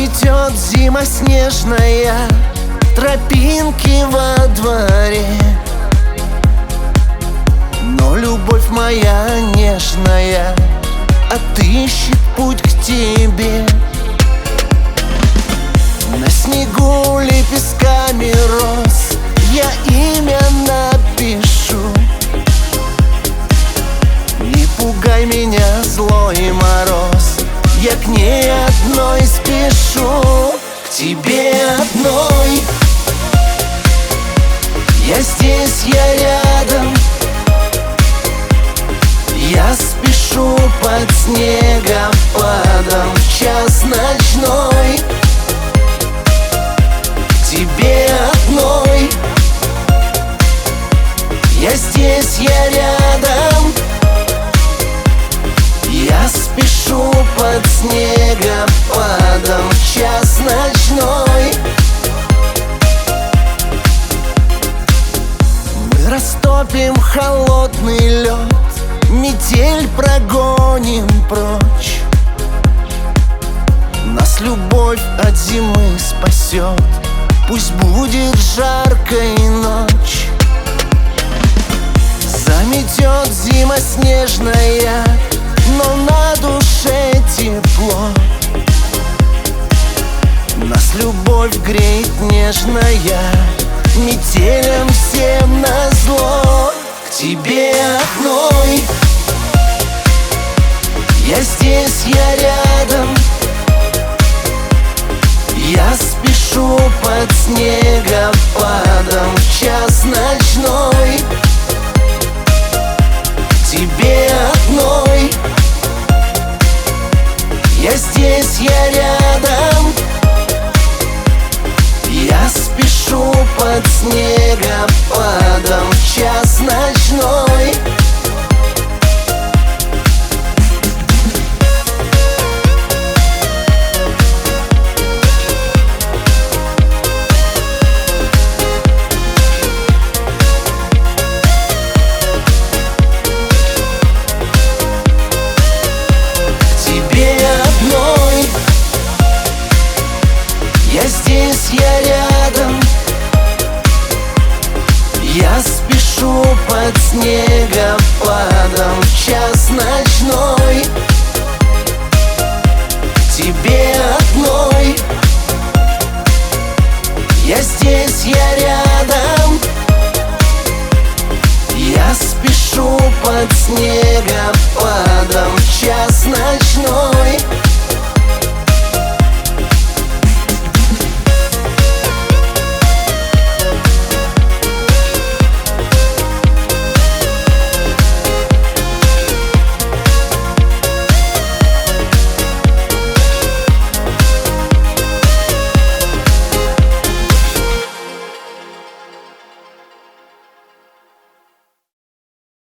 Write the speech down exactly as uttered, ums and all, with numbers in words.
Заметет зима снежная тропинки во дворе, но любовь моя нежная отыщет путь к тебе. На снегу лепестками роз я имя напишу. Не пугай меня, злой мороз, я к ней одной спешу. К тебе одной. Я здесь, я рядом, я спешу под снегопадом в час ночной. К тебе одной. Я здесь, я рядом, я спешу под снегопадом в час ночной. Мы растопим холодный лед, метель прогоним прочь. Нас любовь от зимы спасет, пусть будет жаркой ночь. Заметет зима снежная, но на душе тепло. Нас любовь греет нежная, метелям всем назло. К тебе одной. Я здесь, я рядом, я спешу под снегопадом в час ночной. К тебе одной. Я здесь, я рядом, я спешу под снегопадом в час ночной. Я здесь, я рядом, я спешу под снегопадом в час ночной. К тебе одной. Я здесь, я рядом, я спешу под снегопадом